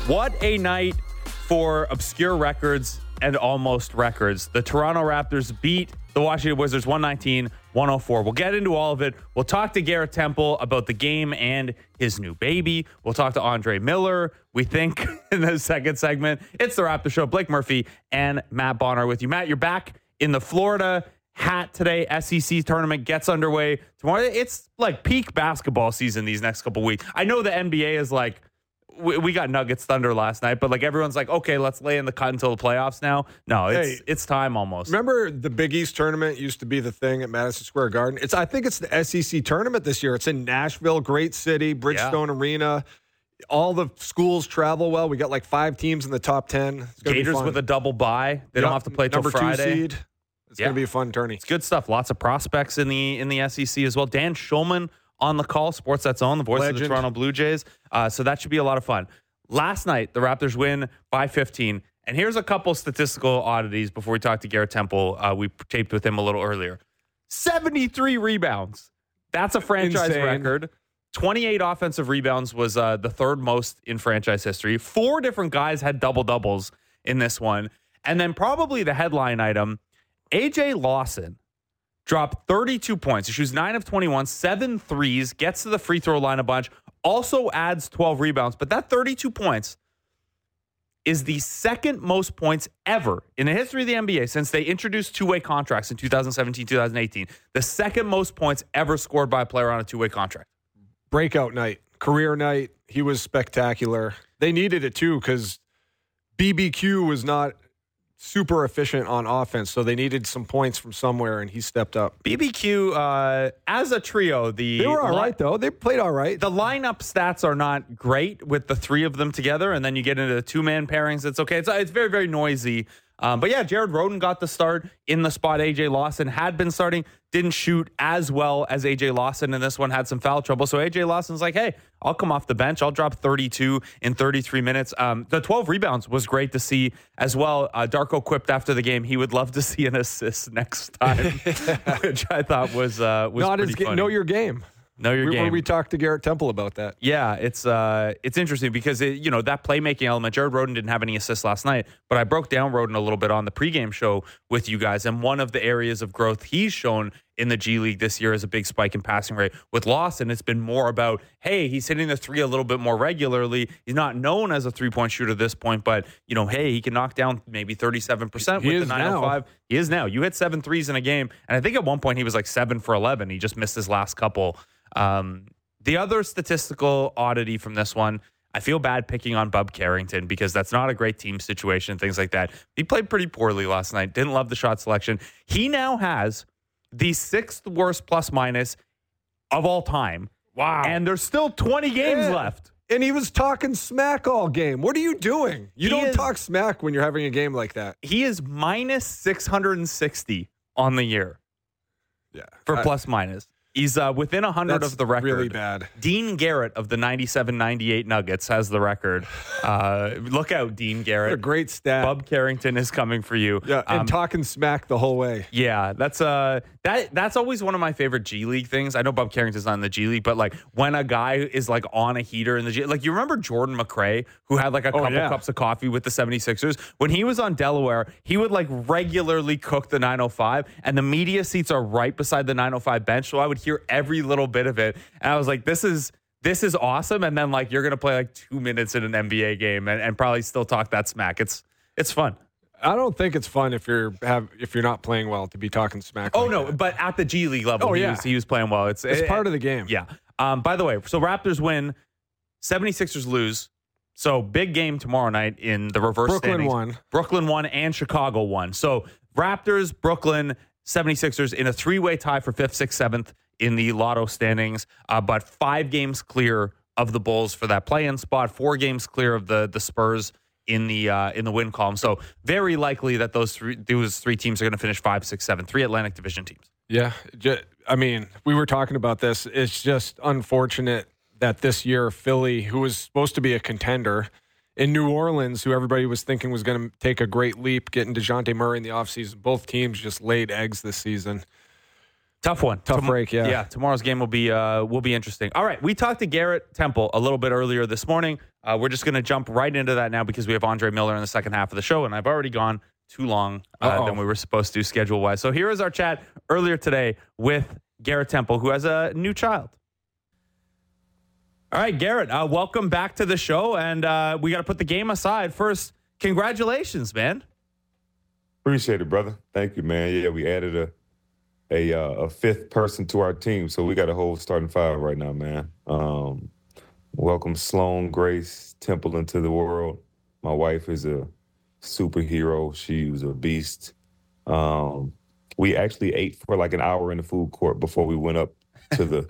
What a night for obscure records and almost records. The Toronto Raptors beat the Washington Wizards 119-104. We'll get into all of it. We'll talk to Garrett Temple about the game and his new baby. We'll talk to Andre Miller, we think, in the second segment. It's the Raptor Show. Blake Murphy and Matt Bonner with you. Matt, you're back in the Florida hat today. SEC tournament gets underway tomorrow. It's like peak basketball season these next couple weeks. I know the NBA is like, we got Nuggets Thunder last night, but like everyone's like, okay, let's lay in the cut until the playoffs now. No, it's time almost. Remember the Big East tournament used to be the thing at Madison Square Garden? I think it's the SEC tournament this year. It's in Nashville, great city, Bridgestone Arena. All the schools travel well. We got like 5 teams in the top 10. Gators with a double bye. They don't have to play till number Friday. 2 seed. It's going to be a fun tourney. It's good stuff. Lots of prospects in the SEC as well. Dan Schulman on the call, Sportsnet's own, the voice of the Toronto Blue Jays. So that should be a lot of fun. Last night, the Raptors win by 15. And here's a couple statistical oddities before we talk to Garrett Temple. We taped with him a little earlier. 73 rebounds. That's a franchise record. 28 offensive rebounds was the third most in franchise history. 4 different guys had double-doubles in this one. And then probably the headline item, A.J. Lawson dropped 32 points. He shoots 9 of 21, 7 threes, gets to the free throw line a bunch, also adds 12 rebounds. But that 32 points is the second most points ever in the history of the NBA since they introduced two-way contracts in 2017, 2018. The second most points ever scored by a player on a two-way contract. Breakout night, career night. He was spectacular. They needed it too because BBQ was not super efficient on offense, so they needed some points from somewhere, and he stepped up. BBQ, as a trio, they were all right, though. They played all right. The lineup stats are not great with the 3 of them together, and then you get into the 2-man pairings. It's okay. It's very, very noisy. But yeah, Jared Rhoden got the start in the spot A.J. Lawson had been starting, didn't shoot as well as A.J. Lawson, and this one had some foul trouble. So A.J. Lawson's like, hey, I'll come off the bench. I'll drop 32 in 33 minutes. The 12 rebounds was great to see as well. Darko quipped after the game he would love to see an assist next time, which I thought was not pretty funny. Know your game. Know your game. We talked to Garrett Temple about that. Yeah, it's interesting because that playmaking element. Jared Rhoden didn't have any assists last night, but I broke down Rhoden a little bit on the pregame show with you guys. And one of the areas of growth he's shown in the G League this year is a big spike in passing rate. With Lawson, it's been more about, hey, he's hitting the 3 a little bit more regularly. He's not known as a 3-point shooter at this point, but hey, he can knock down maybe 37% with the 905. He is now. You hit 7 threes in a game, and I think at one point he was like 7 for 11. He just missed his last couple. The other statistical oddity from this one, I feel bad picking on Bub Carrington because that's not a great team situation, things like that. He played pretty poorly last night. Didn't love the shot selection. He now has the 6th worst plus minus of all time. Wow. And there's still 20 games left. And he was talking smack all game. What are you doing? You don't talk smack when you're having a game like that. He is minus 660 on the year. Yeah. For plus minus. He's within 100 of the record. Really bad. Dean Garrett of the 97-98 Nuggets has the record. Look out, Dean Garrett. What a great stat. Bub Carrington is coming for you. Yeah, and talking smack the whole way. Yeah, that's always one of my favorite G League things. I know Bub Carrington's not in the G League, but like when a guy is like on a heater in the G, like you remember Jordan McRae, who had like a couple cups of coffee with the 76ers? When he was on Delaware, he would like regularly cook the 905, and the media seats are right beside the 905 bench, so I would hear every little bit of it, and I was like, this is awesome. And then like you're gonna play like 2 minutes in an NBA game and probably still talk that smack. It's fun. I don't think it's fun if you're not playing well to be talking smack. Oh no, but at the G League level, he was playing well. It's part of the game. Yeah. By the way, so Raptors win, 76ers lose. So big game tomorrow night in the reverse standings. Brooklyn won and Chicago won. So Raptors, Brooklyn, 76ers in a 3-way tie for 5th, 6th, 7th in the lotto standings, but 5 games clear of the Bulls for that play-in spot, 4 games clear of the Spurs in the win column. So very likely that those three teams are going to finish 5, 6, 7, 3 Atlantic Division teams. Yeah, I mean, we were talking about this. It's just unfortunate that this year Philly, who was supposed to be a contender, in New Orleans, who everybody was thinking was going to take a great leap, getting DeJounte Murray in the offseason, both teams just laid eggs this season. Tough one. Tough break, yeah. Yeah, tomorrow's game will be interesting. All right, we talked to Garrett Temple a little bit earlier this morning. We're just going to jump right into that now because we have Andre Miller in the second half of the show, and I've already gone too long than we were supposed to schedule-wise. So here is our chat earlier today with Garrett Temple, who has a new child. All right, Garrett, welcome back to the show, and we got to put the game aside. First, congratulations, man. Appreciate it, brother. Thank you, man. Yeah, we added a fifth person to our team, so we got a whole starting five right now, man. Welcome Sloan Grace Temple into the world. My wife is a superhero. She was a beast. We actually ate for like an hour in the food court before we went up to the,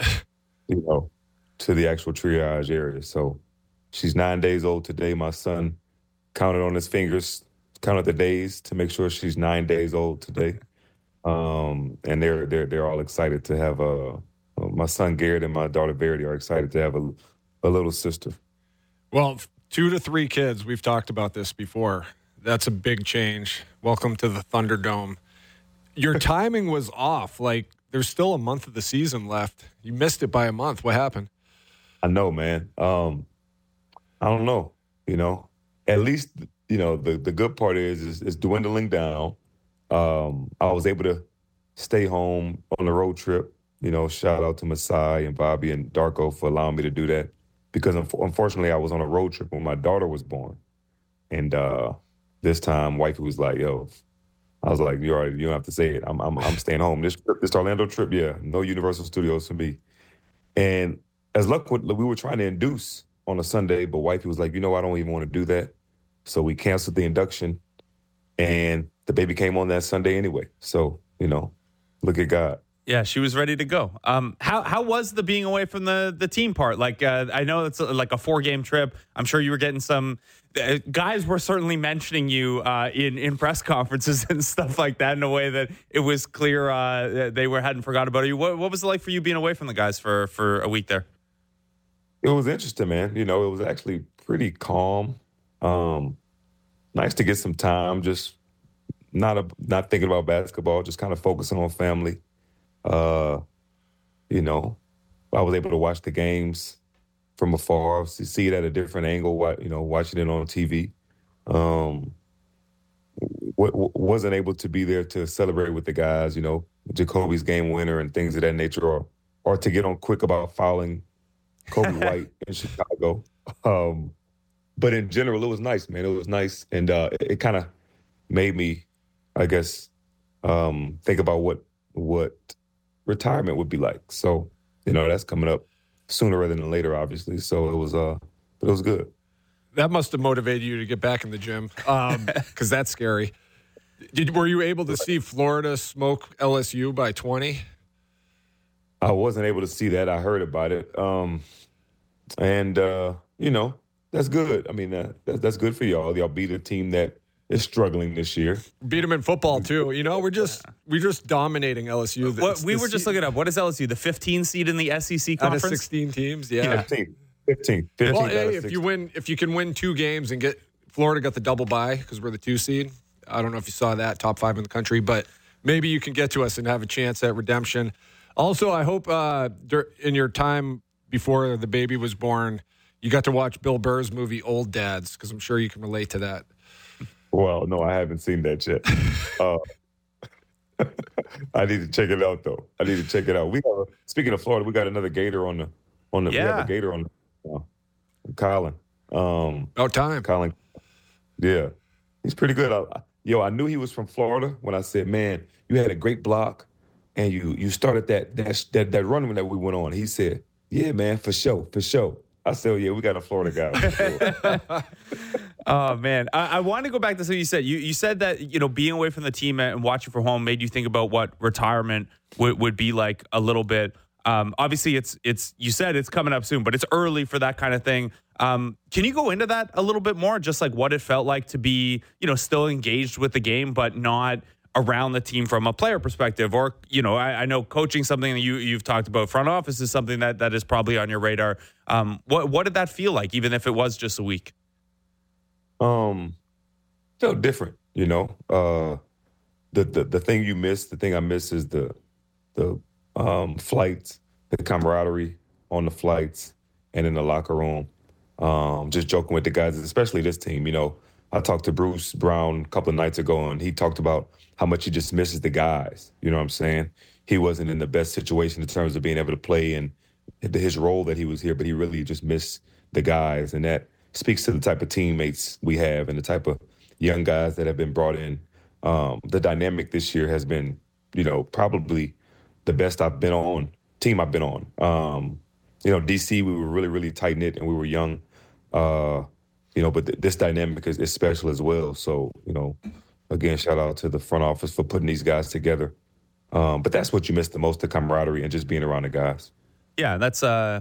to the actual triage area. So she's 9 days old today. My son counted on his fingers, counted the days to make sure she's 9 days old today. And they're all excited to have my son Garrett and my daughter Verity are excited to have a little sister. Well, 2 to 3 kids. We've talked about this before. That's a big change. Welcome to the Thunderdome. Your timing was off. Like, there's still a month of the season left. You missed it by a month. What happened? I know, man. I don't know. At least the good part is dwindling down. I was able to stay home on the road trip. Shout out to Masai and Bobby and Darko for allowing me to do that because unfortunately I was on a road trip when my daughter was born. And this time, wifey was like, yo, I was like, you don't have to say it. I'm staying home. This Orlando trip, yeah, no Universal Studios for me. And as luck would, we were trying to induce on a Sunday, but wifey was like, I don't even want to do that. So we canceled the induction and the baby came on that Sunday anyway. So, look at God. Yeah, she was ready to go. How was the being away from the team part? Like, I know it's like a 4-game trip. I'm sure you were getting some guys were certainly mentioning you in press conferences and stuff like that in a way that it was clear they hadn't forgotten about you. What was it like for you being away from the guys for a week there? It was interesting, man. It was actually pretty calm. Nice to get some time, just not thinking about basketball, just kind of focusing on family. I was able to watch the games from afar, see it at a different angle, watching it on TV. Wasn't able to be there to celebrate with the guys, Jacoby's game winner and things of that nature, or to get on quick about fouling Kobe White in Chicago. But in general, it was nice, man. It was nice. And it kind of made me, I guess, think about what retirement would be like. So, that's coming up sooner rather than later, obviously. So it was good. That must have motivated you to get back in the gym because that's scary. Were you able to see Florida smoke LSU by 20? I wasn't able to see that. I heard about it. That's good. I mean, that's good for y'all. Y'all beat a team that is struggling this year. Beat them in football too. We're just dominating LSU. We were just looking up. What is LSU? The 15 seed in the SEC conference? Out of 16 teams, yeah. 15. Well, hey, if you can win 2 games and get Florida got the double bye because we're the 2 seed. I don't know if you saw that, top 5 in the country, but maybe you can get to us and have a chance at redemption. Also, I hope in your time before the baby was born, you got to watch Bill Burr's movie Old Dads because I'm sure you can relate to that. Well, no, I haven't seen that yet. I need to check it out, though. Speaking of Florida, we got another Gator on the. Yeah. We have a Gator on Colin. About time. Colin. Yeah, he's pretty good. I knew he was from Florida when I said, "Man, you had a great block, and you started that run that we went on." He said, "Yeah, man, for sure." I said, "Yeah, we got a Florida guy." For sure. Oh, man. I want to go back to something you said. You said that, being away from the team and watching from home made you think about what retirement would be like a little bit. Obviously, it's you said it's coming up soon, but it's early for that kind of thing. Can you go into that a little bit more? Just like what it felt like to be, still engaged with the game, but not around the team from a player perspective? Or, I know coaching something that you've talked about. Front office is something that is probably on your radar. What did that feel like, even if it was just a week? Felt different, The thing you miss, the thing I miss is the flights, the camaraderie on the flights and in the locker room. Just joking with the guys, especially this team. I talked to Bruce Brown a couple of nights ago, and he talked about how much he just misses the guys. You know what I'm saying? He wasn't in the best situation in terms of being able to play and his role that he was here, but he really just missed the guys. And that speaks to the type of teammates we have and the type of young guys that have been brought in. The dynamic this year has been, probably the best team I've been on. DC, we were really, really tight-knit and we were young. But this dynamic is special as well. So, again, shout out to the front office for putting these guys together. But that's what you miss the most, the camaraderie and just being around the guys. Yeah, that's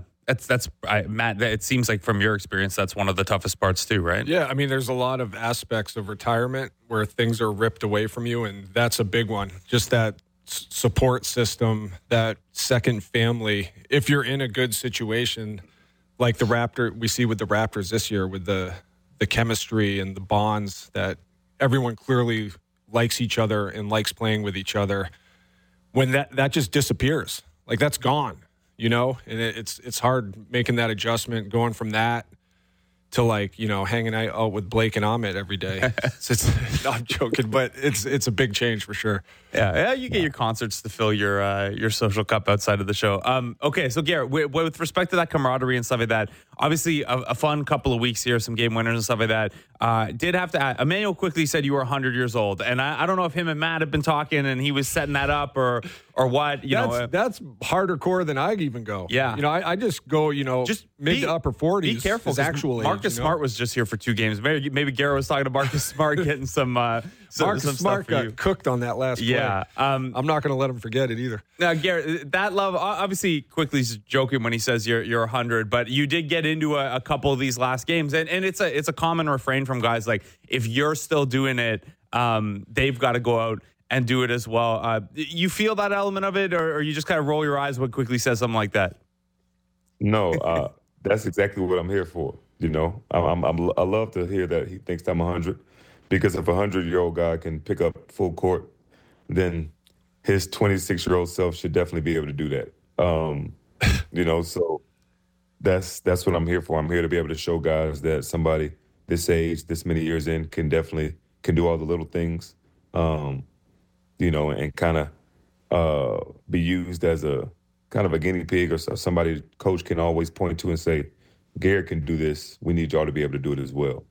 Matt, it seems like from your experience, that's one of the toughest parts too, right? Yeah, I mean, there's a lot of aspects of retirement where things are ripped away from you, and that's a big one. Just that support system, that second family. If you're in a good situation, like we see with the Raptors this year, with the chemistry and the bonds that everyone clearly likes each other and likes playing with each other, when that just disappears, like that's gone. And it's hard making that adjustment, going from that to hanging out with Blake and Ahmet every day. No, I'm joking, but it's a big change for sure. Yeah, you get your concerts to fill your social cup outside of the show. Okay, so Garrett, with respect to that camaraderie and stuff like that, obviously a fun couple of weeks here, some game winners and stuff like that. Did have to add, Emmanuel quickly said you were 100 years old, and I don't know if him and Matt have been talking and he was setting that up or what. That's harder core than I even go. Yeah, I just go just mid to upper 40s. Be careful. Actual Marcus Smart was just here for 2 games. Maybe Garrett was talking to Marcus Smart, getting some. Marcus Smart got cooked on that last play. Yeah. I'm not going to let him forget it either. Now, Garrett, that love, obviously, Quickly's joking when he says you're 100, but you did get into a couple of these last games, and it's a common refrain from guys, like, if you're still doing it, they've got to go out and do it as well. You feel that element of it, or you just kind of roll your eyes when Quickly says something like that? No, that's exactly what I'm here for. I love to hear that he thinks I'm 100, because if a 100-year-old guy can pick up full court, then his 26-year-old self should definitely be able to do that. So that's what I'm here for. I'm here to be able to show guys that somebody this age, this many years in, can do all the little things, and kind of be used as a kind of a guinea pig or somebody coach can always point to and say, Garrett can do this. We need y'all to be able to do it as well.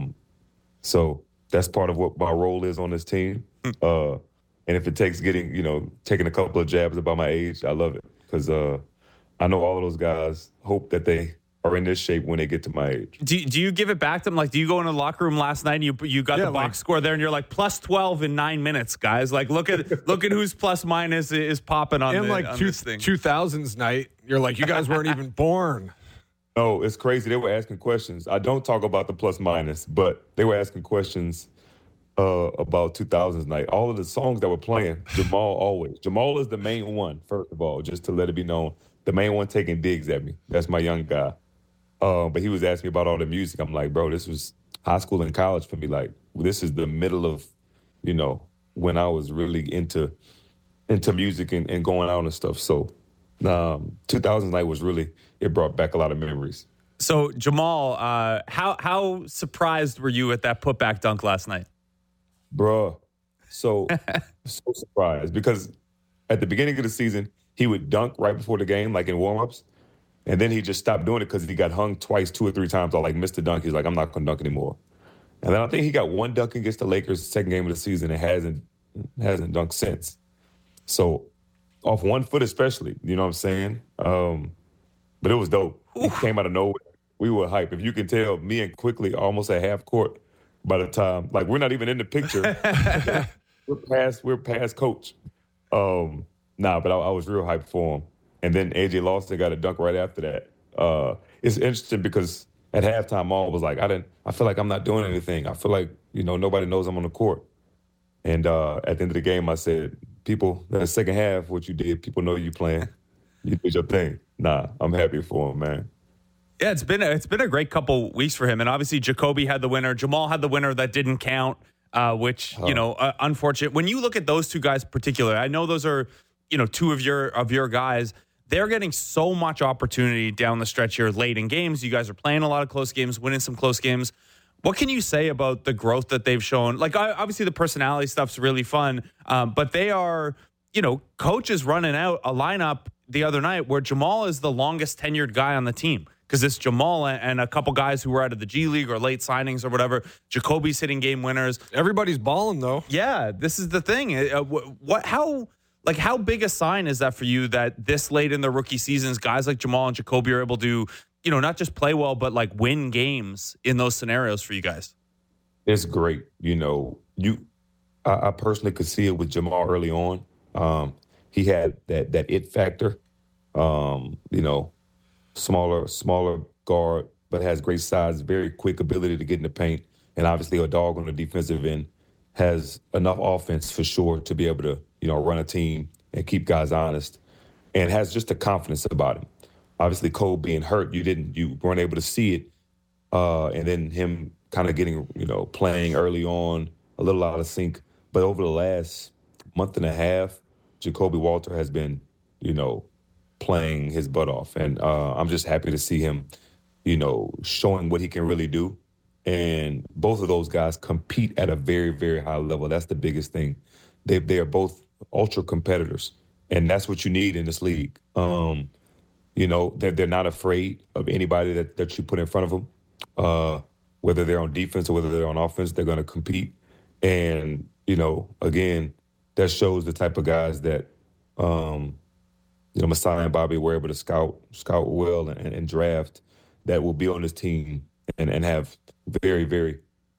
So that's part of what my role is on this team. And if it takes taking a couple of jabs about my age, I love it, because I know all of those guys hope that they are in this shape when they get to my age. Do you give it back to them? Like, do you go in the locker room last night and you got the box score there and you're like plus 12 in 9 minutes, guys? Like, look at whose plus minus is popping on, this thing. 2000s night, you're like, you guys weren't even born. No, it's crazy. They were asking questions. I don't talk about the plus minus, but they were asking questions about 2000s night. All of the songs that were playing, Jamal is the main one, first of all, just to let it be known. The main one taking digs at me. That's my young guy. But he was asking me about all the music. I'm like, bro, this was high school and college for me. Like, this is the middle of, when I was really into music and going out and stuff. So 2000s night was really, it brought back a lot of memories. So, Jamal, how surprised were you at that putback dunk last night? Bruh, so surprised, because at the beginning of the season, he would dunk right before the game, like in warm-ups, and then he just stopped doing it because he got hung twice, 2 or 3 times. I missed the dunk. He's like, I'm not going to dunk anymore. And then I think he got one dunk against the Lakers, second game of the season, and hasn't dunked since. So off one foot especially, you know what I'm saying? But it was dope. He came out of nowhere. We were hyped. If you can tell, me and Quickly almost at half court by the time. Like, we're not even in the picture. We're past coach. But I was real hyped for him. And then AJ Lawson got a dunk right after that. It's interesting because at halftime, Maul was like, I feel like I'm not doing anything. I feel like, nobody knows I'm on the court. And at the end of the game, I said, people, in the second half, what you did, people know you playing. You did your thing. I'm happy for him, man. Yeah, it's been a great couple weeks for him. And obviously, Jacoby had the winner. Jamal had the winner that didn't count, which, unfortunate. When you look at those two guys in particular, I know those are two of your guys. They're getting so much opportunity down the stretch here late in games. You guys are playing a lot of close games, winning some close games. What can you say about the growth that they've shown? Like, obviously, the personality stuff's really fun, but they are, coaches running out a lineup the other night where Jamal is the longest tenured guy on the team because it's Jamal and a couple guys who were out of the G League or late signings or whatever. Jacoby's hitting game winners. Everybody's balling, though. Yeah, this is the thing. How big a sign is that for you that this late in the rookie seasons, guys like Jamal and Jacoby are able to, not just play well, but like win games in those scenarios for you guys? It's great. I personally could see it with Jamal early on. He had that it factor. Smaller guard, but has great size, very quick ability to get in the paint, and obviously a dog on the defensive end. Has enough offense for sure to be able to, run a team and keep guys honest, and has just the confidence about him. Obviously, Cole being hurt, you weren't able to see it, and then him kind of getting, playing early on, a little out of sync. But over the last month and a half, Jacoby Walter has been, playing his butt off, and I'm just happy to see him, showing what he can really do. And both of those guys compete at a very, very high level. That's the biggest thing. They are both ultra competitors, and that's what you need in this league. They're not afraid of anybody that you put in front of them, whether they're on defense or whether they're on offense. They're going to compete, and again, that shows the type of guys that Masai and Bobby were able to scout well and draft that will be on this team and have very, very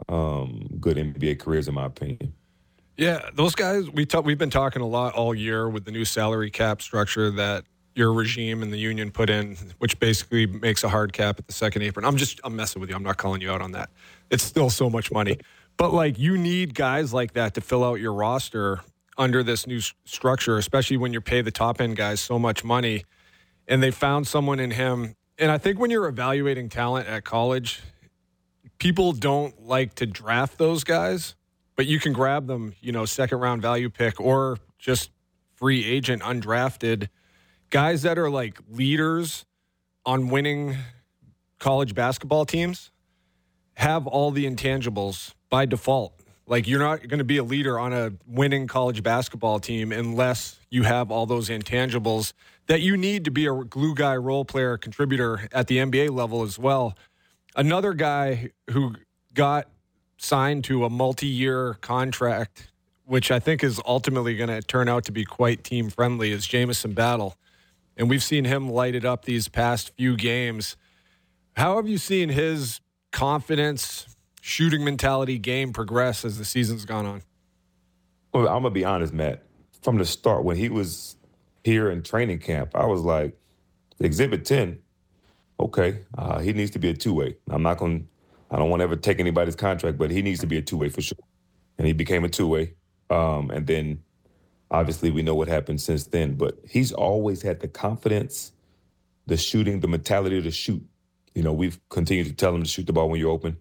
good NBA careers, in my opinion. Yeah, those guys, we've been talking a lot all year with the new salary cap structure that your regime and the union put in, which basically makes a hard cap at the second apron. I'm messing with you. I'm not calling you out on that. It's still so much money. But, you need guys like that to fill out your roster under this new structure, especially when you pay the top-end guys so much money. And they found someone in him. And I think when you're evaluating talent at college, people don't like to draft those guys, but you can grab them, second-round value pick or just free agent, undrafted. Guys that are like leaders on winning college basketball teams have all the intangibles by default. Like, you're not going to be a leader on a winning college basketball team unless you have all those intangibles that you need to be a glue guy, role player, contributor at the NBA level as well. Another guy who got signed to a multi-year contract, which I think is ultimately going to turn out to be quite team-friendly, is Jamison Battle. And we've seen him light it up these past few games. How have you seen his confidence, shooting mentality, game progress as the season's gone on? Well, I'm going to be honest, Matt. From the start, when he was here in training camp, I was like, Exhibit 10, okay, he needs to be a two-way. I don't want to ever take anybody's contract, but he needs to be a two-way for sure. And he became a two-way. And then, obviously, we know what happened since then. But he's always had the confidence, the shooting, the mentality to shoot. We've continued to tell him to shoot the ball when you're open.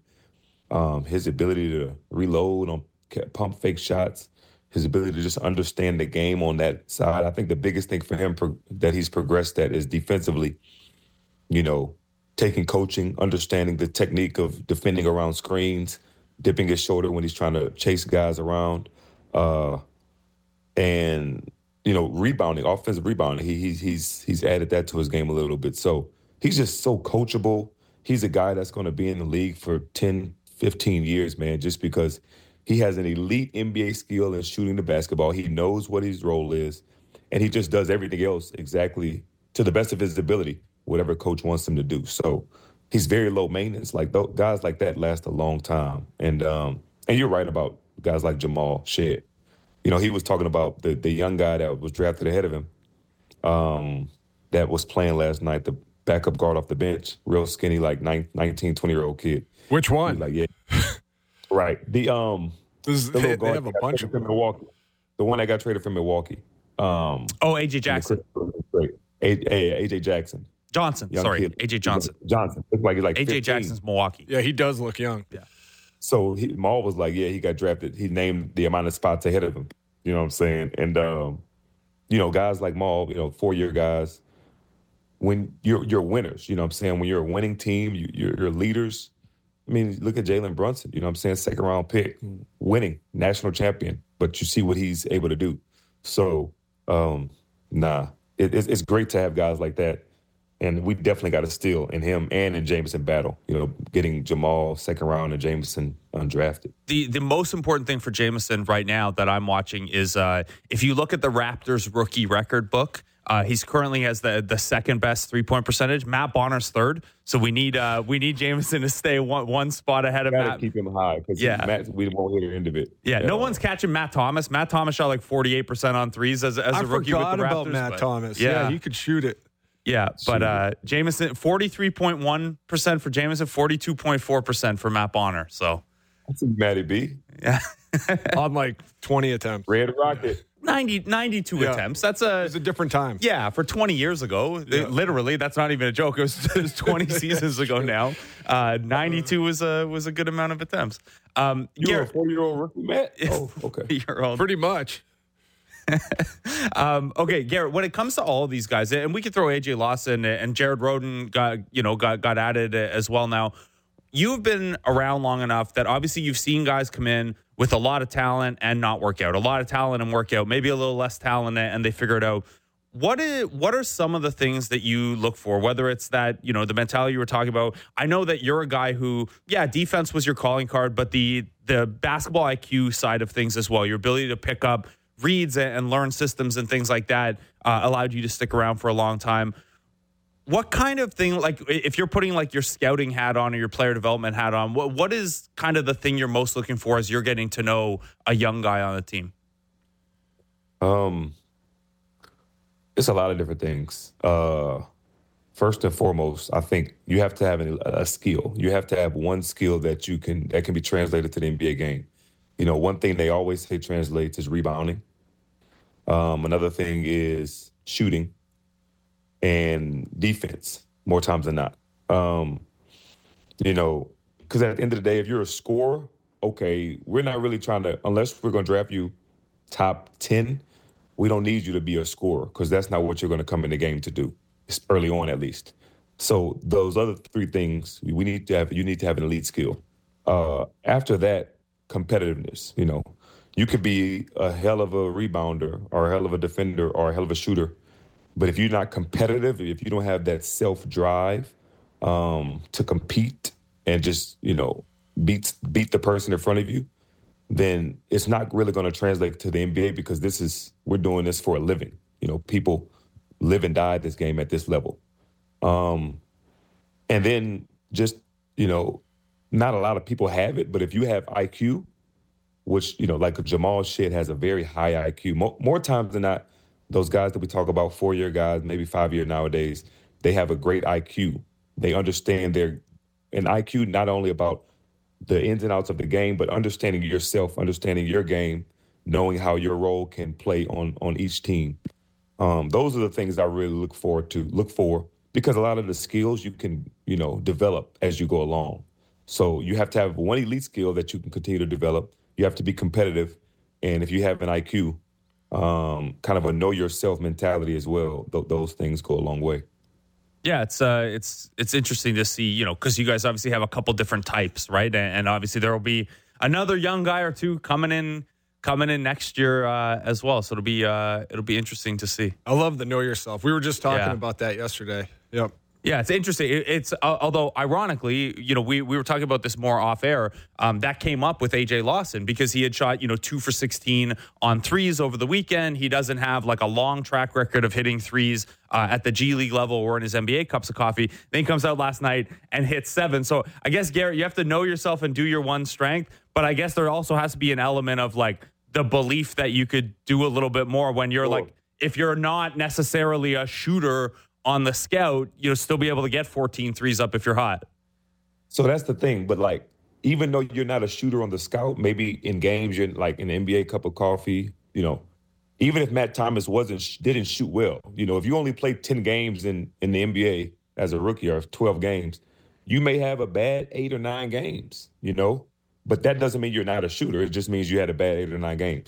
His ability to reload on pump fake shots, his ability to just understand the game on that side. I think the biggest thing for him that he's progressed at is defensively, taking coaching, understanding the technique of defending around screens, dipping his shoulder when he's trying to chase guys around, and rebounding, offensive rebounding. He's added that to his game a little bit. So he's just so coachable. He's a guy that's going to be in the league for 10, 15 years, man, just because he has an elite NBA skill in shooting the basketball. He knows what his role is, and he just does everything else exactly to the best of his ability, whatever coach wants him to do. So he's very low maintenance. Like, guys like that last a long time. And you're right about guys like Jamal Shead. He was talking about the young guy that was drafted ahead of him that was playing last night, the backup guard off the bench, real skinny, like 19, 20-year-old kid. Which one? Like, yeah. Right. The they have a bunch of them. Milwaukee. The one that got traded from Milwaukee. AJ Jackson. AJ Jackson. Johnson. AJ Johnson. Johnson. Looks like he's like AJ 15. Jackson's Milwaukee. Yeah, he does look young. Yeah. So Maul was like, yeah, he got drafted. He named the amount of spots ahead of him. You know what I'm saying? And guys like Maul, 4-year guys, when you're winners, you know what I'm saying? When you're a winning team, you're leaders. I mean, look at Jalen Brunson, you know what I'm saying? Second round pick, winning, national champion, but you see what he's able to do. So, it's great to have guys like that. And we definitely got a steal in him and in Jameson battle, getting Jamal second round and Jameson undrafted. The most important thing for Jameson right now that I'm watching is if you look at the Raptors rookie record book, he's currently has the second best 3-point percentage. Matt Bonner's third. So we need Jameson to stay one spot ahead of Matt. Keep him high because we won't hear the end of it. Yeah, no one's catching Matt Thomas. Matt Thomas shot like 48% on threes as a rookie with the Raptors. I forgot about Matt Thomas. Yeah, he could shoot it. Yeah, but Jameson, 43.1% for Jameson, 42.4% for Matt Bonner. So that's a Matty B. Yeah. On like 20 attempts. Red Rocket. 92 attempps. It was a different time. Yeah, for 20 years ago. Literally, that's not even a joke. It was 20 seasons ago now. 92 was a good amount of attempts. You're a 40-year-old rookie, Matt? Oh, okay. Pretty much. Okay, Garrett, when it comes to all of these guys, and we can throw AJ Lawson and Jared Roden got added as well now. You've been around long enough that obviously you've seen guys come in with a lot of talent and not work out, a lot of talent and work out, maybe a little less talent and they figure it out. What are some of the things that you look for, whether it's that, the mentality you were talking about? I know that you're a guy who, defense was your calling card, but the basketball IQ side of things as well, your ability to pick up reads and learn systems and things like that allowed you to stick around for a long time. What kind of thing, like if you're putting like your scouting hat on or your player development hat on, what is kind of the thing you're most looking for as you're getting to know a young guy on the team? It's a lot of different things. First and foremost, I think you have to have a skill. You have to have one skill that can be translated to the NBA game. One thing they always say translates is rebounding. Another thing is shooting and defense more times than not. Because at the end of the day, if you're a scorer, okay, we're not really trying to, unless we're going to draft you top 10, we don't need you to be a scorer because that's not what you're going to come in the game to do, early on at least. So those other three things, you need to have an elite skill. After that, competitiveness. You could be a hell of a rebounder or a hell of a defender or a hell of a shooter, but if you're not competitive, if you don't have that self-drive to compete and just beat the person in front of you, then it's not really going to translate to the NBA because we're doing this for a living. People live and die this game at this level, and then just not a lot of people have it, but if you have IQ, which, like Jamal Shead has a very high IQ. More times than not, those guys that we talk about, 4-year guys, maybe 5-year nowadays, they have a great IQ. They understand an IQ not only about the ins and outs of the game, but understanding yourself, understanding your game, knowing how your role can play on each team. Those are the things I really look for because a lot of the skills you can, develop as you go along. So you have to have one elite skill that you can continue to develop. You have to be competitive. And if you have an IQ, kind of a know yourself mentality as well, those things go a long way. Yeah, it's interesting to see, because you guys obviously have a couple different types, right? And obviously there will be another young guy or two coming in next year as well. So it'll be interesting to see. I love the know yourself. We were just talking about that yesterday. Yep. Yeah, it's interesting. It's although ironically, we were talking about this more off air. That came up with AJ Lawson because he had shot 2 for 16 on threes over the weekend. He doesn't have like a long track record of hitting threes at the G League level or in his NBA cups of coffee. Then he comes out last night and hits 7. So I guess, Garrett, you have to know yourself and do your one strength. But I guess there also has to be an element of like the belief that you could do a little bit more when you're like, if you're not necessarily a shooter on the scout, you'll still be able to get 14 threes up if you're hot. So that's the thing. But like, even though you're not a shooter on the scout, maybe in games, you're like in the NBA cup of coffee, even if Matt Thomas didn't shoot well, if you only played 10 games in the NBA as a rookie or 12 games, you may have a bad 8 or 9 games, but that doesn't mean you're not a shooter. It just means you had a bad 8 or 9 games.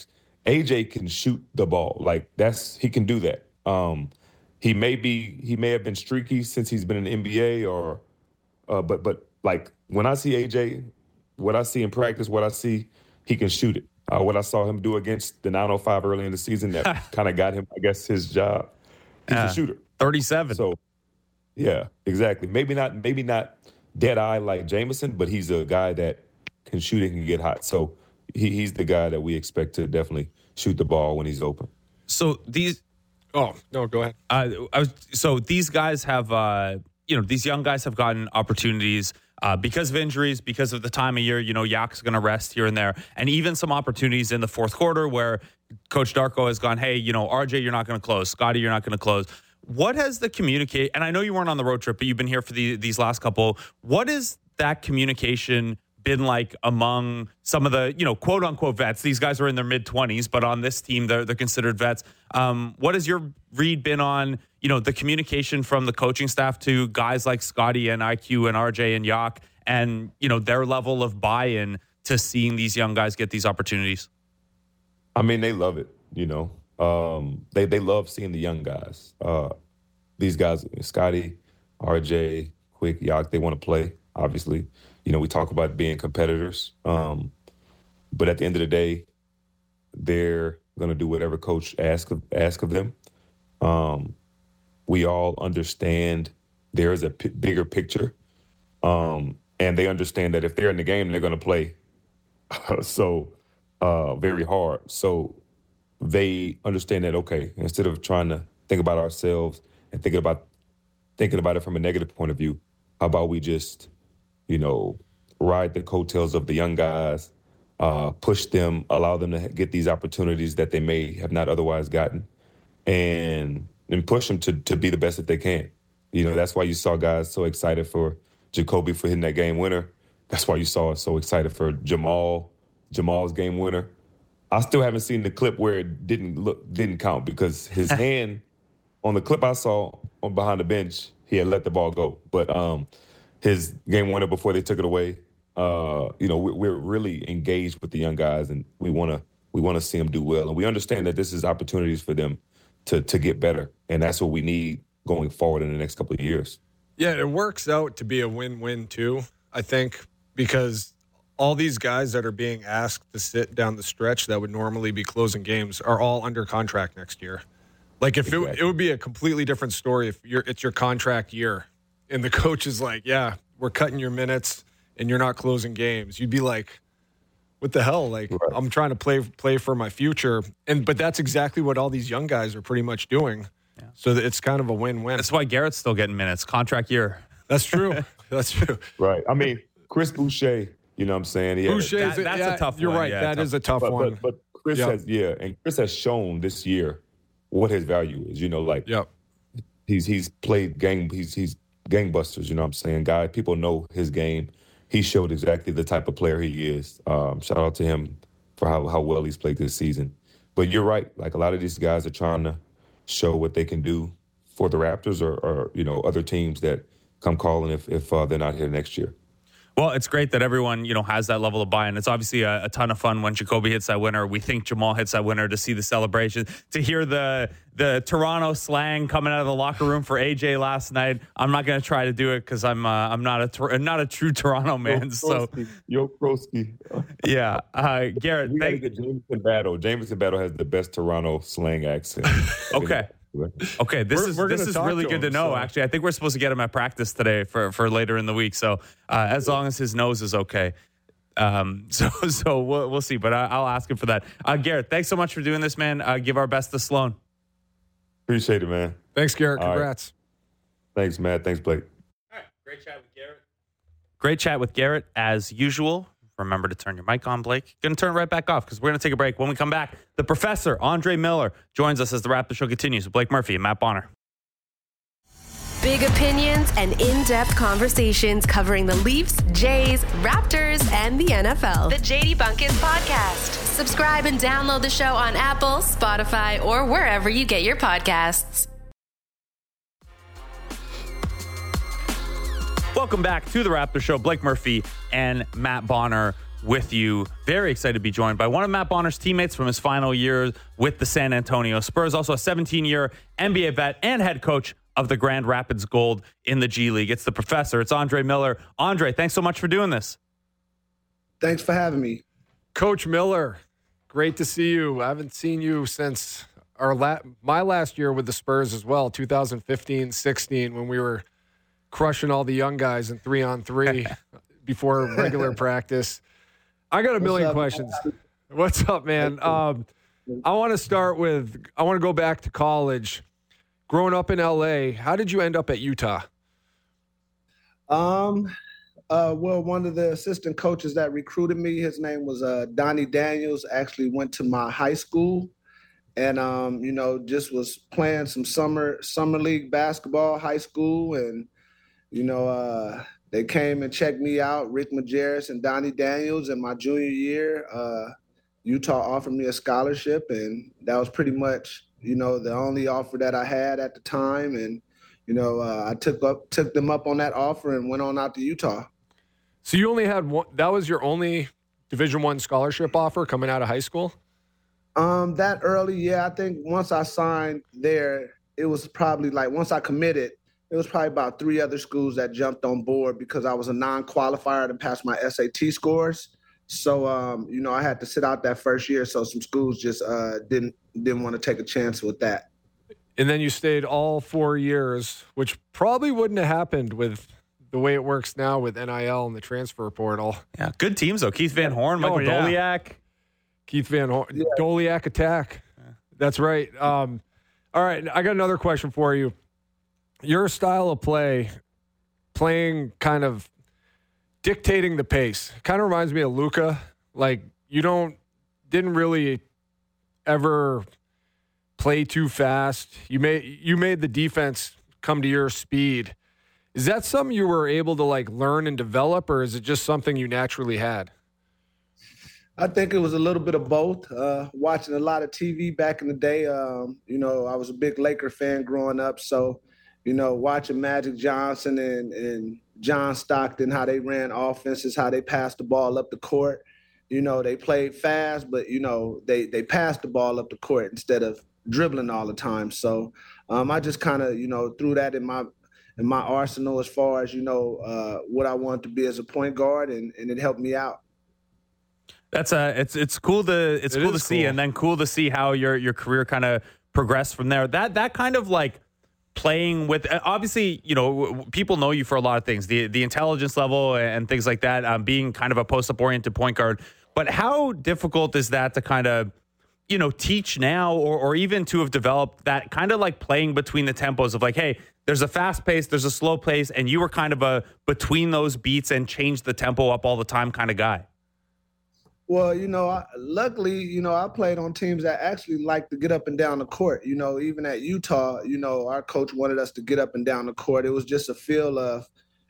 AJ can shoot the ball. Like he can do that. He may have been streaky since he's been in the NBA but like when I see AJ, what I see in practice, what I see, he can shoot it. What I saw him do against the 905 early in the season, that kind of got him, I guess, his job. He's a shooter. 37. So, yeah, exactly. Maybe not dead eye like Jameson, but he's a guy that can shoot and can get hot. So he's the guy that we expect to definitely shoot the ball when he's open. So these. Oh no, go ahead. So these guys have, these young guys have gotten opportunities. Because of injuries, because of the time of year, Yak's going to rest here and there. And even some opportunities in the fourth quarter where Coach Darko has gone, hey, RJ, you're not going to close. Scotty, you're not going to close. What has the communicate? And I know you weren't on the road trip, but you've been here for these last couple. What has that communication been like among some of the, quote unquote vets? These guys are in their mid-20s, but on this team, they're considered vets. What has your read been on, the communication from the coaching staff to guys like Scotty and IQ and RJ and Yak and, their level of buy-in to seeing these young guys get these opportunities? I mean, they love it, They love seeing the young guys. These guys, Scotty, RJ, Quick, Yak, they want to play, obviously. We talk about being competitors. But at the end of the day, they're going to do whatever coach asks of them. We all understand there is a bigger picture. And they understand that if they're in the game, they're going to play very hard. So they understand that, okay, instead of trying to think about ourselves and thinking about it from a negative point of view, how about we just, ride the coattails of the young guys, push them, allow them to get these opportunities that they may have not otherwise gotten, and push them to be the best that they can. That's why you saw guys so excited for Jacoby for hitting that game winner. That's why you saw us so excited for Jamal's game winner. I still haven't seen the clip where it didn't count because his hand on the clip I saw on behind the bench, he had let the ball go. But his game winner before they took it away, we're really engaged with the young guys, and we want to see them do well. And we understand that this is opportunities for them to get better, and that's what we need going forward in the next couple of years. Yeah, it works out to be a win-win too, I think, because all these guys that are being asked to sit down the stretch that would normally be closing games are all under contract next year. Like if it would be a completely different story if it's your contract year and the coach is like, yeah, we're cutting your minutes and you're not closing games. You'd be like, what the hell? Like, right. I'm trying to play for my future. But that's exactly what all these young guys are pretty much doing. Yeah. So it's kind of a win-win. That's why Garrett's still getting minutes. Contract year. That's true. That's true. Right. I mean, Chris Boucher, you know what I'm saying? Boucher, that's a tough one. You're right. Yeah, that is a tough one. But Chris Chris has shown this year what his value is. He's played he's gangbusters, you know what I'm saying? People know his game. He showed exactly the type of player he is. Shout out to him for how well he's played this season. But you're right. Like, a lot of these guys are trying to show what they can do for the Raptors or other teams that come calling if they're not here next year. Well, it's great that everyone, has that level of buy-in. It's obviously a ton of fun when Jacoby hits that winner. We think Jamal hits that winner to see the celebration, to hear the Toronto slang coming out of the locker room for AJ last night. I'm not going to try to do it because I'm not a true Toronto man. Yo, Kroski. Yeah. Garrett. We got to get Jameson Battle. Jameson Battle has the best Toronto slang accent. Okay, this is really good to know. Actually, I think we're supposed to get him at practice today for later in the week. So as long as his nose is okay, so we'll see. But I'll ask him for that. Garrett, thanks so much for doing this, man. Give our best to Sloan. Appreciate it, man. Thanks, Garrett. Congrats. Right. Thanks, Matt. Thanks, Blake. All right, great chat with Garrett. Great chat with Garrett as usual. Remember to turn your mic on, Blake. Going to turn it right back off because we're going to take a break. When we come back, the professor, Andre Miller, joins us as the Raptor Show continues with Blake Murphy and Matt Bonner. Big opinions and in-depth conversations covering the Leafs, Jays, Raptors, and the NFL. The JD Bunkis Podcast. Subscribe and download the show on Apple, Spotify, or wherever you get your podcasts. Welcome back to the Raptor Show. Blake Murphy and Matt Bonner with you. Very excited to be joined by one of Matt Bonner's teammates from his final year with the San Antonio Spurs, also a 17-year NBA vet and head coach of the Grand Rapids Gold in the G League. It's the professor. It's Andre Miller. Andre, thanks so much for doing this. Thanks for having me. Coach Miller, great to see you. I haven't seen you since my last year with the Spurs as well, 2015-16, when we were crushing all the young guys in 3-on-3 before regular practice. I got a million questions. What's up, man? I want to go back to college. Growing up in LA, how did you end up at Utah? Well, one of the assistant coaches that recruited me, his name was Donnie Daniels, actually went to my high school and, just was playing some summer league basketball, high school. And, they came and checked me out, Rick Majerus and Donnie Daniels. In my junior year, Utah offered me a scholarship, and that was pretty much, the only offer that I had at the time. And, I took them up on that offer and went on out to Utah. So you only had one, that was your only Division I scholarship offer coming out of high school? That early, yeah. I think once I signed there, it was probably once I committed, it was probably about 3 other schools that jumped on board because I was a non-qualifier to pass my SAT scores. So, I had to sit out that first year. So some schools just didn't want to take a chance with that. And then you stayed all 4 years, which probably wouldn't have happened with the way it works now with NIL and the transfer portal. Yeah, good teams, though. Keith Van Horn, Michael Doliak. Keith Van Horn. Yeah. Doliak attack. Yeah. That's right. All right, I got another question for you. Your style of playing kind of dictating the pace, kind of reminds me of Luka. You didn't really ever play too fast. You made the defense come to your speed. Is that something you were able to learn and develop, or is it just something you naturally had? I think it was a little bit of both. Watching a lot of TV back in the day, I was a big Laker fan growing up. So, watching Magic Johnson and John Stockton, how they ran offenses, how they passed the ball up the court. They played fast, but, they passed the ball up the court instead of dribbling all the time. So I just kind of, threw that in my arsenal as far as, what I wanted to be as a point guard, and it helped me out. That's it's cool to see, and then cool to see how your career kind of progressed from there. That kind of playing with, obviously, people know you for a lot of things, the intelligence level and things like that, being kind of a post-up oriented point guard. But how difficult is that to kind of, teach now, or even to have developed that kind of playing between the tempos of hey, there's a fast pace, there's a slow pace, and you were kind of a between those beats and change the tempo up all the time kind of guy? Well, luckily, I played on teams that actually like to get up and down the court. Even at Utah, our coach wanted us to get up and down the court. It was just a feel of,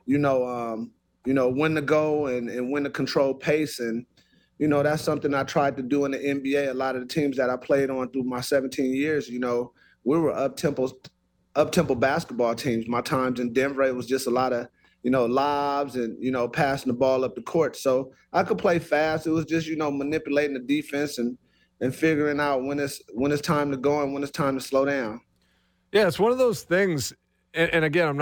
when to go and when to control pace. And, that's something I tried to do in the NBA. A lot of the teams that I played on through my 17 years, we were up-tempo basketball teams. My times in Denver, it was just a lot of, lobs and, passing the ball up the court. So I could play fast. It was just, manipulating the defense and figuring out when it's time to go and when it's time to slow down. Yeah, it's one of those things. And again,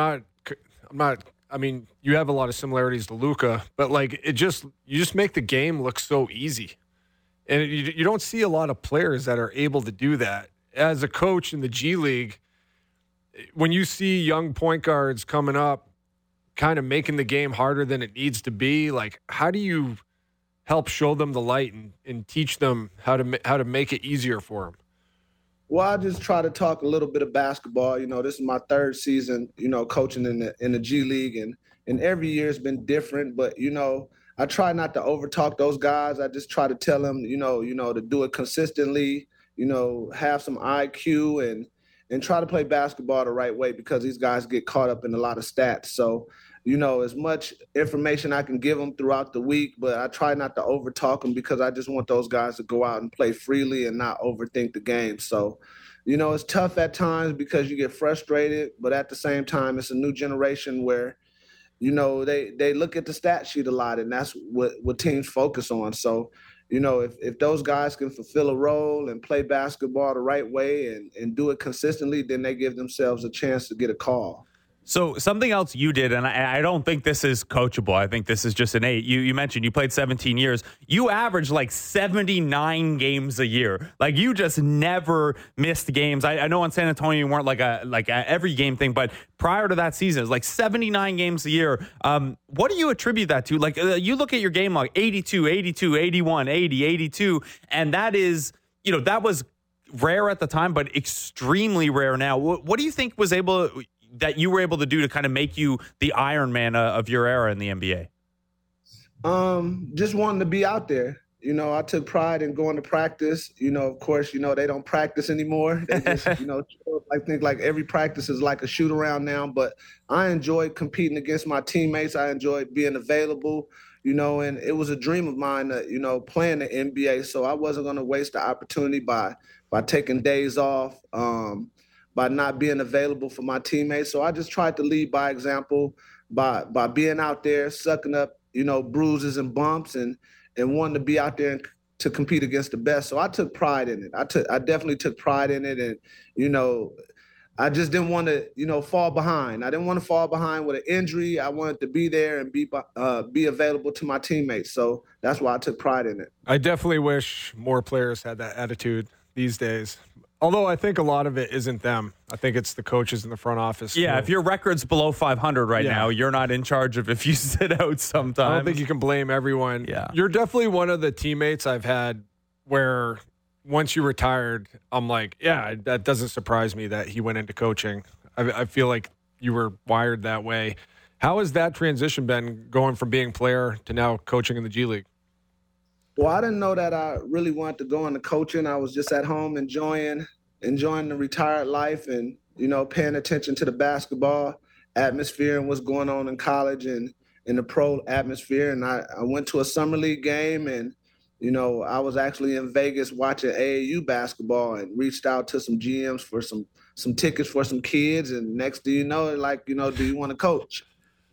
I mean, you have a lot of similarities to Luka, but you just make the game look so easy. And you don't see a lot of players that are able to do that. As a coach in the G League, when you see young point guards coming up, kind of making the game harder than it needs to be, how do you help show them the light and teach them how to make it easier for them? Well, I just try to talk a little bit of basketball. This is my 3rd season, coaching in the G League, and every year has been different. But I try not to overtalk those guys. I just try to tell them, to do it consistently. Have some IQ and try to play basketball the right way, because these guys get caught up in a lot of stats. So, as much information I can give them throughout the week, but I try not to overtalk them, because I just want those guys to go out and play freely and not overthink the game. So, it's tough at times because you get frustrated, but at the same time, it's a new generation where, they look at the stat sheet a lot, and that's what teams focus on. So, if those guys can fulfill a role and play basketball the right way and do it consistently, then they give themselves a chance to get a call. So something else you did, and I don't think this is coachable. I think this is just innate. You mentioned you played 17 years. You averaged like 79 games a year. Like you just never missed games. I know in San Antonio you weren't like a every game thing, but prior to that season, it was like 79 games a year. What do you attribute that to? Like you look at your game log, 82, 82, 81, 80, 82, and that is, that was rare at the time, but extremely rare now. What do you think that you were able to do to kind of make you the Iron Man of your era in the NBA? Just wanting to be out there. I took pride in going to practice. Of course, they don't practice anymore. They just, I think like every practice is like a shoot around now, but I enjoyed competing against my teammates. I enjoyed being available, and it was a dream of mine to, playing the NBA. So I wasn't going to waste the opportunity by taking days off, by not being available for my teammates. So I just tried to lead by example by being out there, sucking up, bruises and bumps and wanting to be out there and to compete against the best. So I took pride in it. I definitely took pride in it. And, I just didn't want to, fall behind. I didn't want to fall behind with an injury. I wanted to be there and be available to my teammates. So that's why I took pride in it. I definitely wish more players had that attitude these days. Although I think a lot of it isn't them. I think it's the coaches in the front office. Yeah, if your record's below 500 right now, you're not in charge of if you sit out sometimes. I don't think you can blame everyone. Yeah. You're definitely one of the teammates I've had where once you retired, I'm like, yeah, that doesn't surprise me that he went into coaching. I feel like you were wired that way. How has that transition been going from being a player to now coaching in the G League? Well, I didn't know that I really wanted to go into coaching. I was just at home enjoying the retired life and, paying attention to the basketball atmosphere and what's going on in college and in the pro atmosphere. And I went to a summer league game and, I was actually in Vegas watching AAU basketball and reached out to some GMs for some tickets for some kids. And next thing you know, do you want to coach?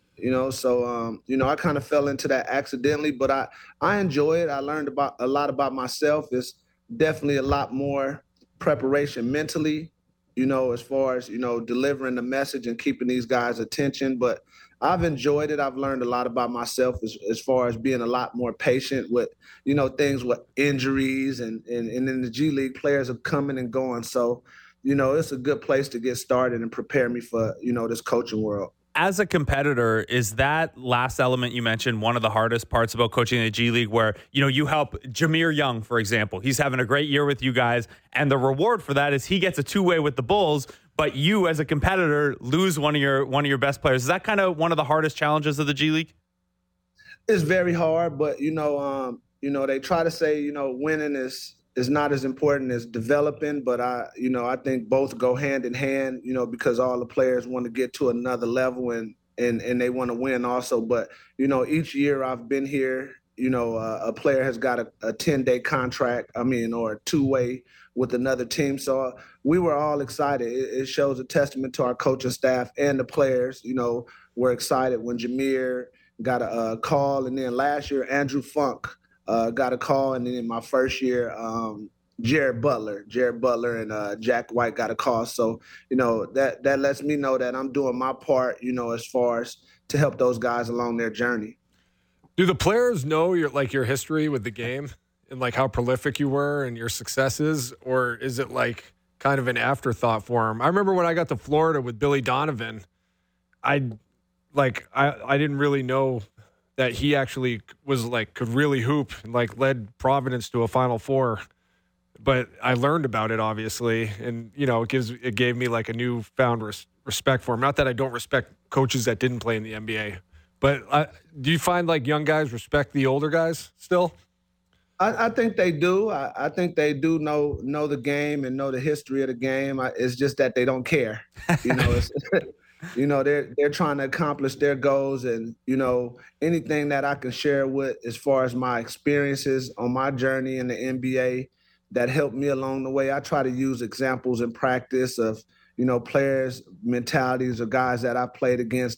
So I kind of fell into that accidentally, but I enjoy it. I learned a lot about myself. It's definitely a lot more preparation mentally, as far as, delivering the message and keeping these guys' attention. But I've enjoyed it. I've learned a lot about myself as far as being a lot more patient with, things with injuries and in the G League players are coming and going. So, it's a good place to get started and prepare me for, this coaching world. As a competitor, is that last element you mentioned one of the hardest parts about coaching in the G League where, you help Jameer Young, for example? He's having a great year with you guys, and the reward for that is he gets a two-way with the Bulls, but you as a competitor lose one of your best players. Is that kind of one of the hardest challenges of the G League? It's very hard, but, they try to say, winning is not as important as developing, but I think both go hand in hand, because all the players want to get to another level and they want to win also. But, each year I've been here, a player has got a 10-day contract, or a two-way with another team. So we were all excited. It shows a testament to our coaching staff and the players, we're excited when Jameer got a call. And then last year, Andrew Funk, got a call, and then in my first year, Jared Butler and Jack White got a call. So, that lets me know that I'm doing my part, as far as to help those guys along their journey. Do the players know your history with the game and how prolific you were and your successes, or is it kind of an afterthought for them? I remember when I got to Florida with Billy Donovan, I didn't really know that he actually was could really hoop and led Providence to a Final Four. But I learned about it, obviously, and it gave me a newfound respect for him. Not that I don't respect coaches that didn't play in the NBA, but do you find young guys respect the older guys still? I think they do. I think they do know the game and know the history of the game. It's just that they don't care. They're trying to accomplish their goals, and, anything that I can share with as far as my experiences on my journey in the NBA that helped me along the way, I try to use examples in practice of, players, mentalities, or guys that I played against that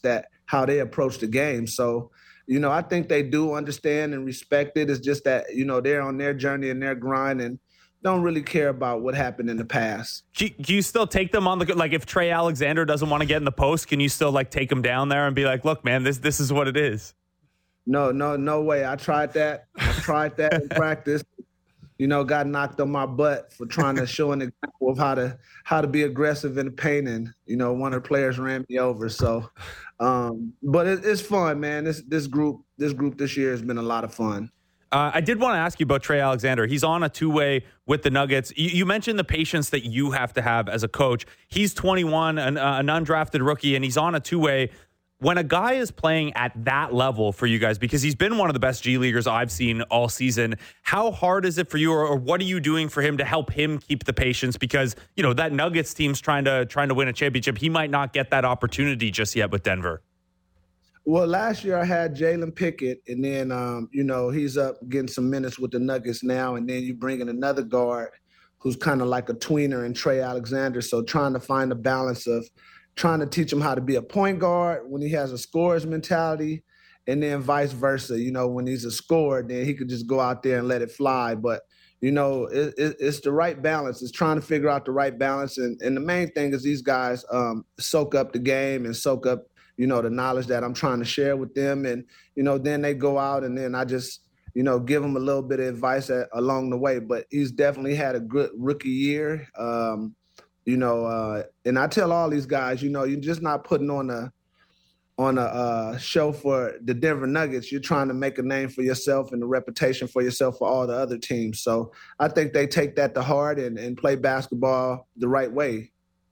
how they approach the game. So, I think they do understand and respect it. It's just that, they're on their journey and their grind and don't really care about what happened in the past. Do you still take them on like if Trey Alexander doesn't want to get in the post, can you still like take him down there and be like, look, man, this is what it is? No way. I tried that in practice. Got knocked on my butt for trying to show an example of how to be aggressive in the paint, and one of the players ran me over. So, but it's fun, man. This group this year has been a lot of fun. I did want to ask you about Trey Alexander. He's on a two-way with the Nuggets. You mentioned the patience that you have to have as a coach. He's 21, an undrafted rookie, and he's on a two-way. When a guy is playing at that level for you guys, because he's been one of the best G Leaguers I've seen all season, how hard is it for you, or what are you doing for him to help him keep the patience? Because, that Nuggets team's trying to win a championship. He might not get that opportunity just yet with Denver. Well, last year I had Jalen Pickett, and then, he's up getting some minutes with the Nuggets now, and then you bring in another guard who's kind of like a tweener in Trey Alexander. So trying to find a balance of trying to teach him how to be a point guard when he has a scorer's mentality, and then vice versa. When he's a scorer, then he could just go out there and let it fly. But, it's the right balance. It's trying to figure out the right balance. And the main thing is these guys soak up the game and soak up the knowledge that I'm trying to share with them. And, then they go out, and then I just, give them a little bit of advice along the way. But he's definitely had a good rookie year. And I tell all these guys, you're just not putting on a show for the Denver Nuggets. You're trying to make a name for yourself and a reputation for yourself for all the other teams. So I think they take that to heart and play basketball the right way.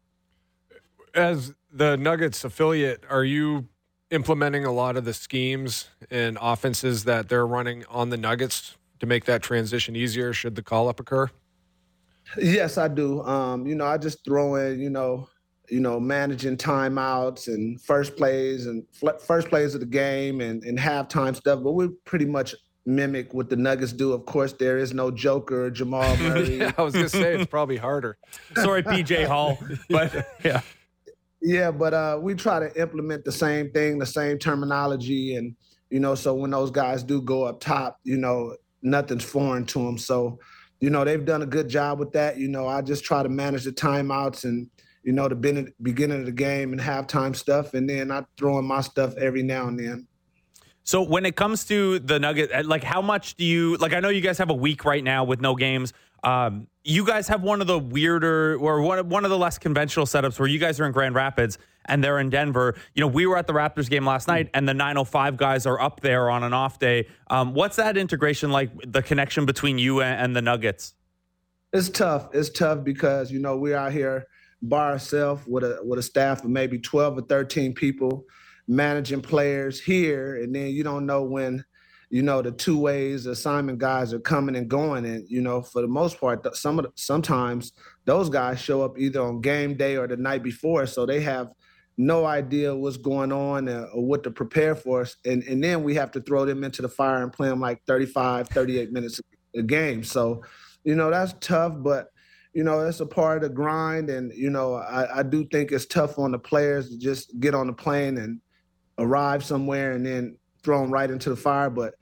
As the Nuggets affiliate, are you implementing a lot of the schemes and offenses that they're running on the Nuggets to make that transition easier should the call-up occur? Yes, I do. I just throw in, managing timeouts and first plays of the game and halftime stuff. But we pretty much mimic what the Nuggets do. Of course, there is no Joker, Jamal Murray. Yeah, I was going to say it's probably harder. Sorry, PJ Hall, but yeah. Yeah, but we try to implement the same thing, the same terminology. And, so when those guys do go up top, nothing's foreign to them. So, they've done a good job with that. I just try to manage the timeouts and, the beginning of the game and halftime stuff. And then I throw in my stuff every now and then. So when it comes to the Nuggets, like how much do you, like I know you guys have a week right now with no games. You guys have one of the weirder or one of the less conventional setups where you guys are in Grand Rapids and they're in Denver. We were at the Raptors game last night and the 905 guys are up there on an off day. What's that integration like, the connection between you and the Nuggets? It's tough. It's tough because, we're out here by ourselves with a staff of maybe 12 or 13 people managing players here. And then you don't know when, the two ways assignment guys are coming and going. And, for the most part, sometimes those guys show up either on game day or the night before. So they have no idea what's going on or what to prepare for us. And then we have to throw them into the fire and play them like 35, 38 minutes a game. So, that's tough, but, it's a part of the grind. And, I do think it's tough on the players to just get on the plane and arrive somewhere and then thrown right into the fire. But,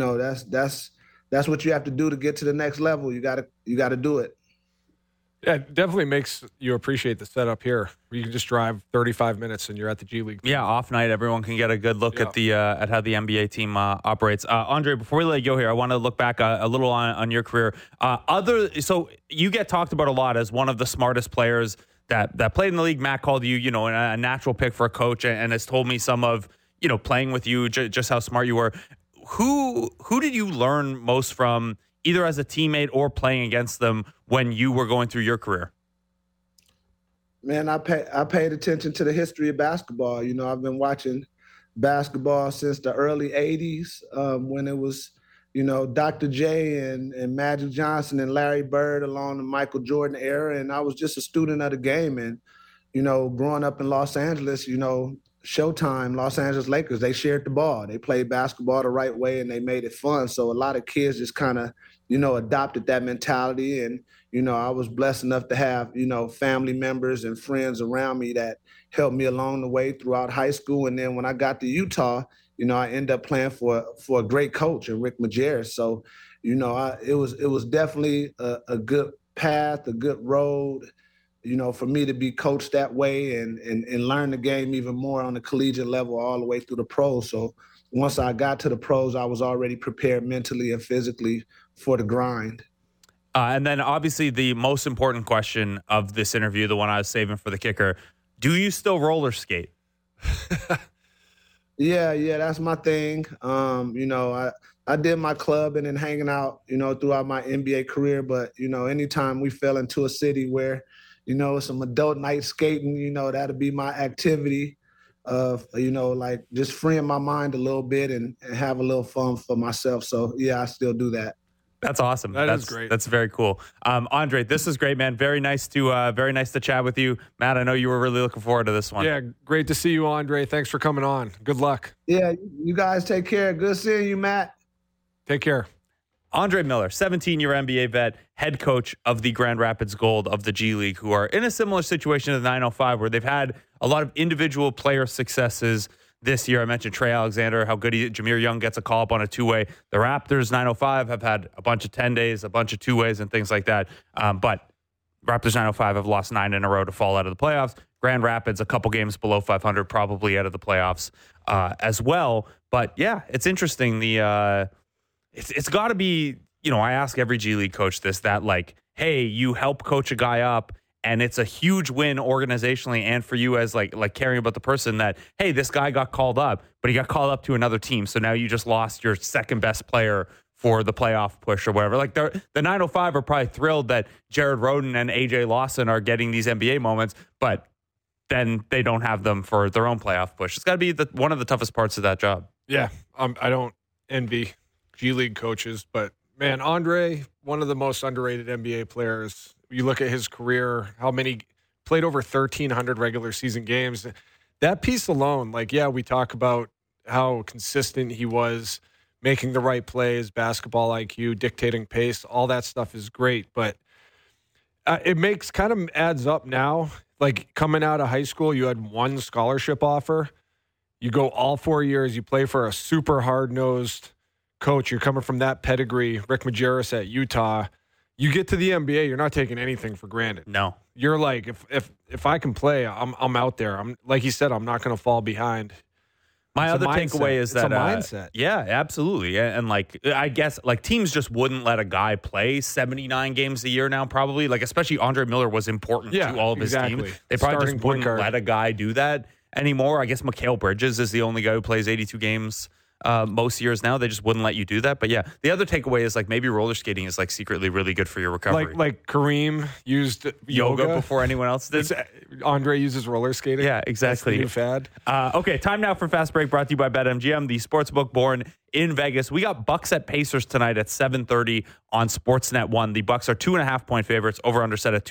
that's what you have to do to get to the next level. You got to do it. Yeah, it definitely makes you appreciate the setup here. You can just drive 35 minutes and you're at the G League. Yeah, off night, everyone can get a good look at the at how the NBA team operates. Andre, before we let you go here, I want to look back a little on your career. So you get talked about a lot as one of the smartest players that played in the league. Matt called you, a natural pick for a coach, and has told me some of playing with you, just how smart you were. Who did you learn most from, either as a teammate or playing against them when you were going through your career? Man, I paid attention to the history of basketball. I've been watching basketball since the early 80s when it was, Dr. J and Magic Johnson and Larry Bird along the Michael Jordan era. And I was just a student of the game. And, growing up in Los Angeles, Showtime, Los Angeles Lakers, they shared the ball. They played basketball the right way, and they made it fun. So a lot of kids just kind of, adopted that mentality. And, I was blessed enough to have, family members and friends around me that helped me along the way throughout high school. And then when I got to Utah, I ended up playing for a great coach, and Rick Majerus. So, it was definitely a good path, a good road, for me to be coached that way and learn the game even more on the collegiate level all the way through the pros. So once I got to the pros, I was already prepared mentally and physically for the grind. And then obviously the most important question of this interview, the one I was saving for the kicker, do you still roller skate? Yeah, that's my thing. I did my clubbing and hanging out, throughout my NBA career. But, anytime we fell into a city where, some adult night skating, that'll be my activity of, like just freeing my mind a little bit and have a little fun for myself. So, yeah, I still do that. That's awesome. That's great. That's very cool. Andre, this is great, man. Very nice to chat with you. Matt, I know you were really looking forward to this one. Yeah, great to see you, Andre. Thanks for coming on. Good luck. Yeah, you guys take care. Good seeing you, Matt. Take care. Andre Miller, 17-year NBA vet, head coach of the Grand Rapids Gold of the G League, who are in a similar situation to the 905, where they've had a lot of individual player successes this year. I mentioned Trey Alexander, how good Jameer Young gets a call up on a two-way. The Raptors 905 have had a bunch of 10 days, a bunch of two-ways and things like that. But Raptors 905 have lost 9 in a row to fall out of the playoffs. Grand Rapids, a couple games below 500, probably out of the playoffs as well. But yeah, it's interesting. It's got to be, I ask every G League coach this, that like, hey, you help coach a guy up, and it's a huge win organizationally and for you as like caring about the person that, hey, this guy got called up, but he got called up to another team. So now you just lost your second best player for the playoff push or whatever. Like the 905 are probably thrilled that Jared Roden and AJ Lawson are getting these NBA moments, but then they don't have them for their own playoff push. It's got to be one of the toughest parts of that job. Yeah, I don't envy G League coaches, but man, Andre, one of the most underrated NBA players. You look at his career, how many played over 1,300 regular season games. That piece alone, we talk about how consistent he was, making the right plays, basketball IQ, dictating pace, all that stuff is great. But it kind of adds up now. Like coming out of high school, you had one scholarship offer. You go all 4 years, you play for a super hard-nosed coach. You're coming from that pedigree, Rick Majerus at Utah. You get to the NBA, you're not taking anything for granted. No. You're like, if I can play, I'm out there. I'm like you said, I'm not going to fall behind. My other takeaway is that it's a mindset. Yeah, absolutely. And I guess teams just wouldn't let a guy play 79 games a year now, probably. Especially Andre Miller was important to all of his teams. They probably just wouldn't let a guy do that anymore. I guess Mikal Bridges is the only guy who plays 82 games most years now. They just wouldn't let you do that. But yeah, the other takeaway is maybe roller skating is secretly really good for your recovery. Like Kareem used yoga before anyone else did. Andre uses roller skating. Yeah, exactly. That's the new fad. Okay, time now for Fast Break, brought to you by BetMGM, the sportsbook born in Vegas. We got Bucks at Pacers tonight at 7:30 on Sportsnet 1. The Bucks are 2.5-point favorites, over under set at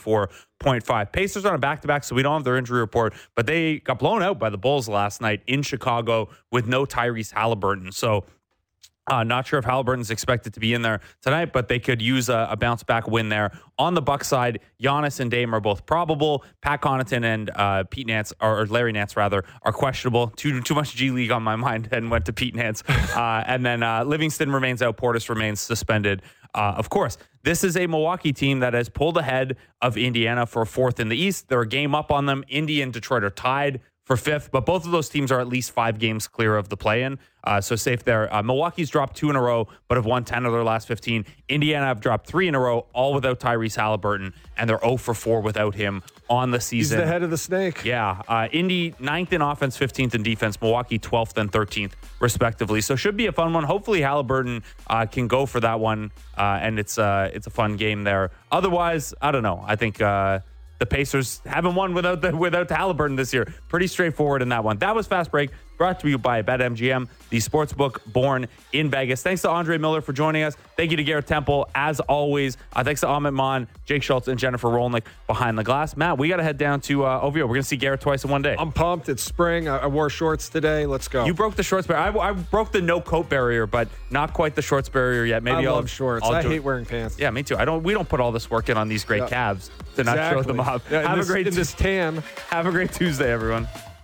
234.5. Pacers on a back-to-back, so we don't have their injury report, but they got blown out by the Bulls last night in Chicago with no Tyrese Halliburton. So not sure if Halliburton's expected to be in there tonight, but they could use a bounce-back win there. On the Bucks side, Giannis and Dame are both probable. Pat Connaughton and Pete Nance, or Larry Nance rather, are questionable. Too much G League on my mind and went to Pete Nance. And then Livingston remains out. Portis remains suspended. Of course, this is a Milwaukee team that has pulled ahead of Indiana for 4th in the East. They're a game up on them. Indy and Detroit are tied for 5th, but both of those teams are at least 5 games clear of the play-in, so safe there. Milwaukee's dropped 2 in a row, but have won 10 of their last 15. Indiana have dropped 3 in a row, all without Tyrese Halliburton, and they're 0 for 4 without him on the season. He's the head of the snake. Yeah. Indy 9th in offense, 15th in defense. Milwaukee 12th and 13th, respectively. So should be a fun one. Hopefully Halliburton can go for that one, and it's a fun game there. Otherwise, I don't know. I think the Pacers haven't won without Halliburton this year. Pretty straightforward in that one. That was Fast Break. brought to you by BetMGM, the sportsbook born in Vegas. Thanks to Andre Miller for joining us. Thank you to Garrett Temple, as always. Thanks to Amit Mon, Jake Schultz, and Jennifer Rolnick behind the glass. Matt, we got to head down to OVO. We're going to see Garrett twice in one day. I'm pumped. It's spring. I wore shorts today. Let's go. You broke the shorts barrier. I broke the no coat barrier, but not quite the shorts barrier yet. Maybe I love shorts. I hate wearing pants. Yeah, me too. We don't put all this work in on these great calves to not show them off. Yeah, have a great tan. Have a great Tuesday, everyone.